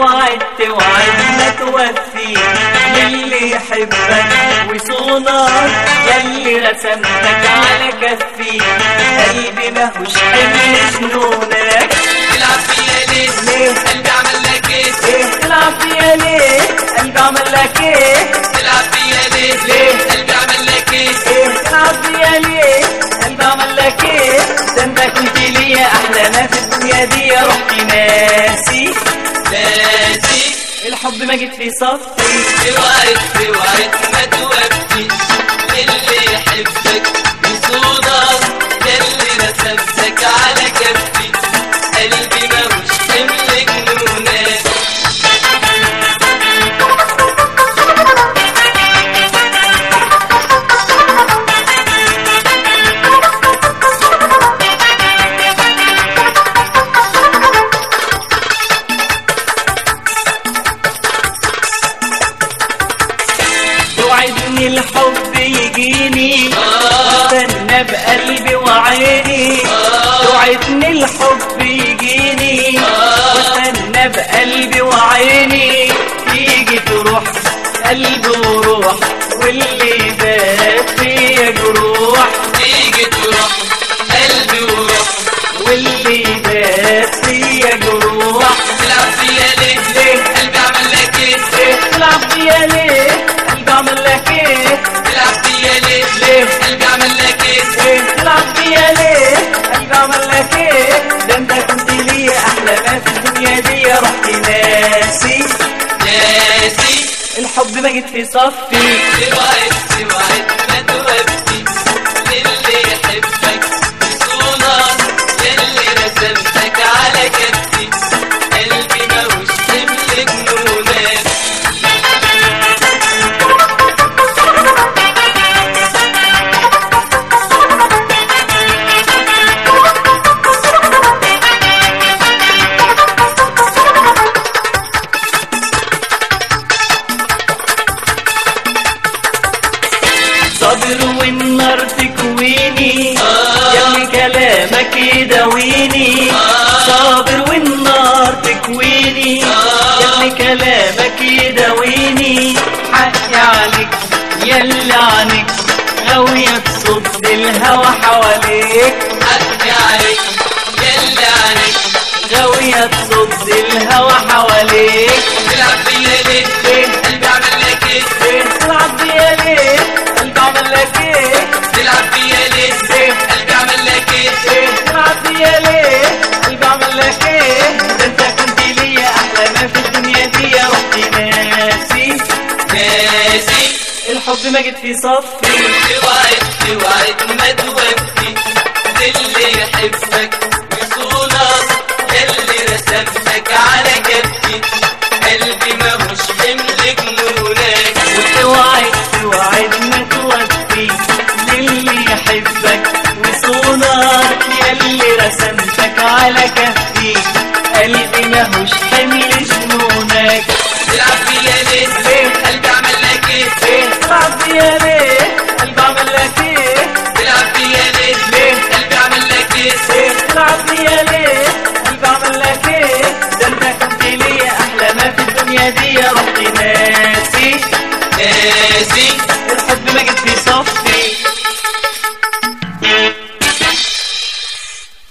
وعدت ما توفي للي يحبك ويصونك، يلي رسمتك على كفي قلبي ماهوش حمل جنونك. تلعب فيا ليه؟ قلبي عمل لك ايه؟ تلعب فيا ليه؟ قلبي عمل لك ايه؟ تلعب فيا ليه؟ قلبي عمل لك ايه؟ تلعب فيا ليه؟ قلبي عمل لك ايه؟ ده انت كنت ليا احلى ما في الدنيا دي، رحت ناسي الحب ما جيت في صفي. اوعد ما توفي للي يحبك يصونك، يلي رسمتك على كفي قلبي ماهوش حمل جنونك. توعدني الحب يجيني واستنى بقلبي وعيني، توعدني الحب يجيني واستنى بقلبي وعيني، تيجي تروح قلبي وروح واللي بات فيا جروح، تيجي تروح قلبي وروح واللي بات فيا جروح. تلعب فيا ليه؟ قلبي عمل لك ايه؟ تلعب فيا ليه؟ قلبي عمل لك ايه؟ تلعب فيا ليه؟ قلبي عمل لك ايه؟ تلعب فيا ليه؟ قلبي عمل لك ايه؟ ده انت كنت ليا احلى ما في الدنيا دي، رحت ناسي الحب ما جيت في صفي. اوعد ما توفي للي يحبك يصونك، يلي رسمتك على كفي قلبي ماهوش حمل جنونك. صابر والنار تكويني يلي كلامك يداويني، صابر والنار تكويني يلي كلامك يداويني، حقي عليك يلي عنك غاوية تصد الهوى حواليك، حقي عليك يلي عليك غاوية تصد الهوى حواليك. تلعب فيا ليه؟ قلبي عمل لك ايه؟ تلعب فيا ليه؟ قلبي عمل لك ايه؟ تلعب فيا ليه؟ قلبي عمل لك ايه؟ تلعب فيا ليه؟ قلبي عمل لك ايه؟ ده انت كنت ليا احلى ما في الدنيا دي، رحت ناسي الحب ما جيت في صفي. اوعد ما توفي للي يحبك يصونك، يلي رسمتك على كفي قلبي ماهوش حمل جنونك. توعد ما توفي للي يحبك وصونك، يلي رسمتك على كفي قلبي ماهوش حمل جنونك. تلعب فيا ليه؟ قلبي عمل لك ايه؟ تلعب فيا ليه؟ قلبي عمل لك ايه؟ تلعب فيا ليه؟ قلبي عمل لك ايه؟ تلعب فيا ليه؟ قلبي عمل لك ايه؟ ده انت كنت ليا احلى ما في الدنيا دي، رحت